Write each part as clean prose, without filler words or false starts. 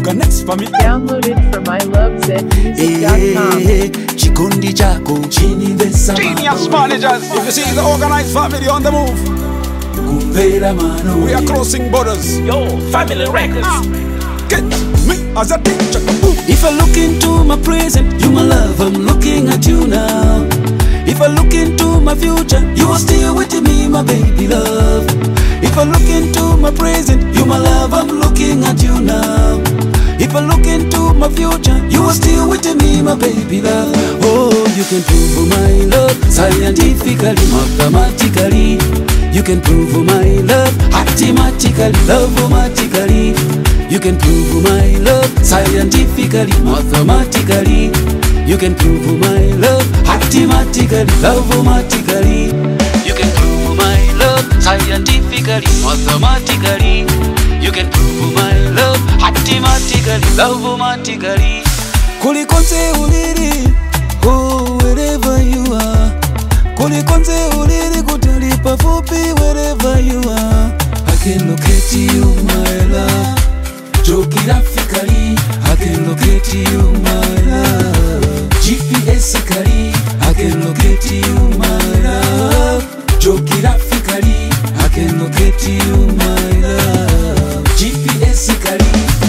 organize for me. Download it from ilovezmusic.com. Chikundi chako chinivesa Genius managers. If you see the organized family on the move, kumvera mano. we are crossing borders. Yo, Family Records. Get me as a teacher. If I look into my present, you my love, I'm looking at you now. If I look into my future, you are still with me, my baby love. If I look into my present, you my love, I'm looking at you now. If I look into my future, you are still with me, my baby love. Oh, you can prove my love scientifically, mathematically. You can prove my love mathematically, love-matically. You can prove my love scientifically, mathematically. You can prove my love mathematically, love-matically. You can prove my love scientifically, mathematically. You can prove my love mathematically, love-matically. Kulikonse uliri, oh, wherever you are. Kulikonse uliri kutali pafupi, wherever you are. I can locate you, my love. Geographically, I can locate you, my love. GPS-ically, I can locate you, my love. Geographically, I can locate you, my love. GPS-ically.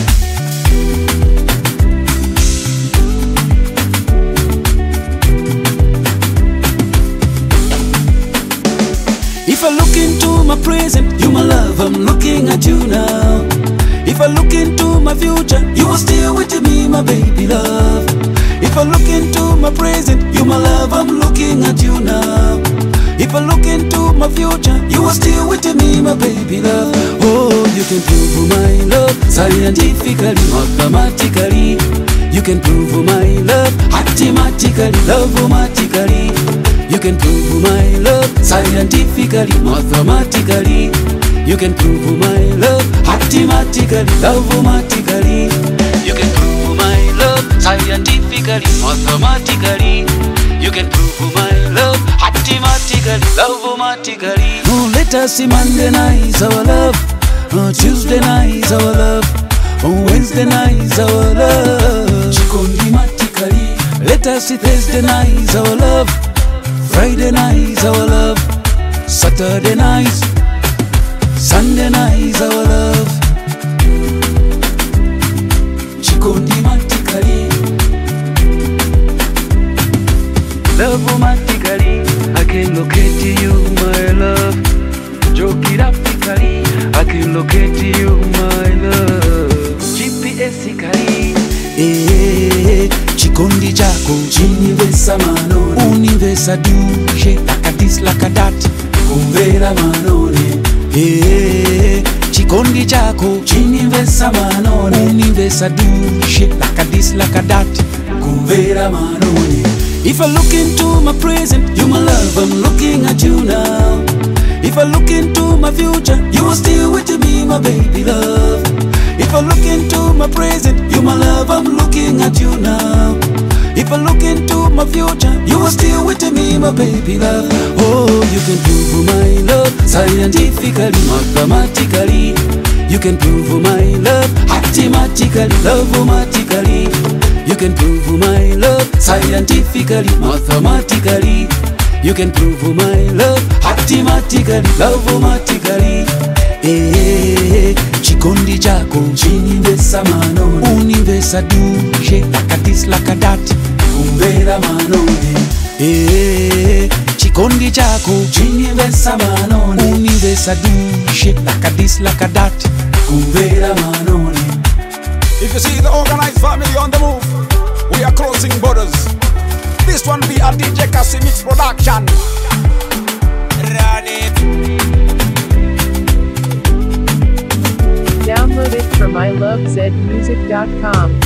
If I look into my present, you my love, I'm looking at you now. If I look into my future, you are still with me, my baby love. If I look into my present, you my love, I'm looking at you now. If I look into my future, you are still with me, my baby love. Oh, you can prove my love scientifically, mathematically. You can prove my love mathematically, love-matically. You can prove my love scientifically, mathematically. You can prove my love mathematically, love-matically. You can prove my love scientifically, mathematically. You can prove my love mathematically, love-matically. Oh, let us see Monday night our love. Tuesday night our love. Wednesday night our love. Chikondimatically. Let us see Thursday night our love. Friday night our love. Saturday night. Sunday night our love. Chikondimatically. Love-matically. I can locate you, my love. Geographically, I can locate you, my love. GPS-ically. Chikondi chako chinivesa manone. Univesa duje lakadis lakadat. Kumvera manone. Chikondi chako chinivesa manone. Univesa duje lakadis lakadat. Kumvera manone. If I look into my present, you my love, I'm looking at you now. If I look into my future, you are still with me, my baby love. If I look into my present, you my love, I'm looking at you now. If I look into my future, you are still with me, my baby love. Oh, you can prove my love scientifically, mathematically. You can prove my love mathematically, love-matically. You can prove my love scientifically, mathematically. You can prove my love mathematically, love-matically. Chikondi chako chinivesa manone. Univesa duje lakadis lakadat. Kumvera manone. Chikondi chako chinivesa manone. Univesa duje lakadis lakadat. Kumvera manone. If you see the organized family on the move, we are crossing borders. This one be a DJ Cassie Mix production. Run it. Download it from ilovezmusic.com.